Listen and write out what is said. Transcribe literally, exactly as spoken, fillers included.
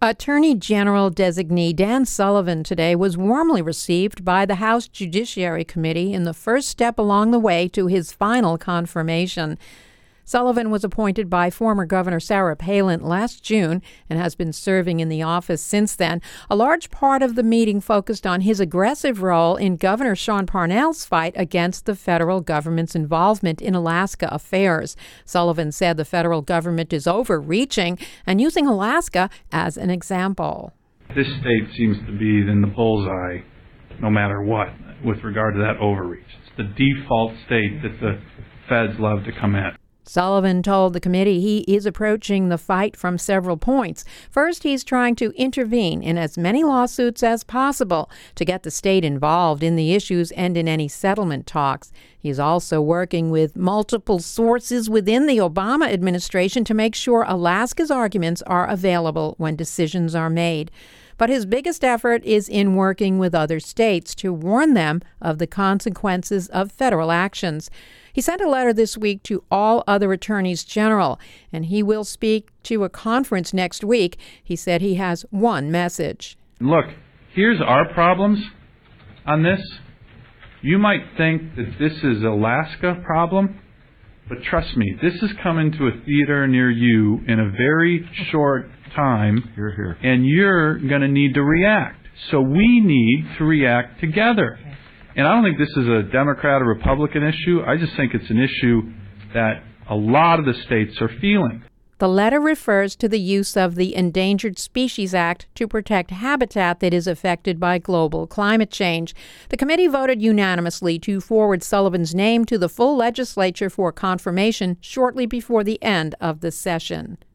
Attorney General designee Dan Sullivan today was warmly received by the House Judiciary Committee in the first step along the way to his final confirmation. Sullivan was appointed by former Governor Sarah Palin last June and has been serving in the office since then. A large part of the meeting focused on his aggressive role in Governor Sean Parnell's fight against the federal government's involvement in Alaska affairs. Sullivan said the federal government is overreaching and using Alaska as an example. This state seems to be in the bullseye no matter what with regard to that overreach. It's the default state that the feds love to come at. Sullivan told the committee he is approaching the fight from several points. First, he's trying to intervene in as many lawsuits as possible to get the state involved in the issues and in any settlement talks. He's also working with multiple sources within the Obama administration to make sure Alaska's arguments are available when decisions are made. But his biggest effort is in working with other states to warn them of the consequences of federal actions. He sent a letter this week to all other attorneys general, and he will speak to a conference next week. He said he has one message. Look, here's our problems on this. You might think that this is Alaska problem, but trust me, this is coming to a theater near you in a very short time, You're here. and you're going to need to react. So we need to react together. And I don't think this is a Democrat or Republican issue. I just think it's an issue that a lot of the states are feeling. The letter refers to the use of the Endangered Species Act to protect habitat that is affected by global climate change. The committee voted unanimously to forward Sullivan's name to the full legislature for confirmation shortly before the end of the session.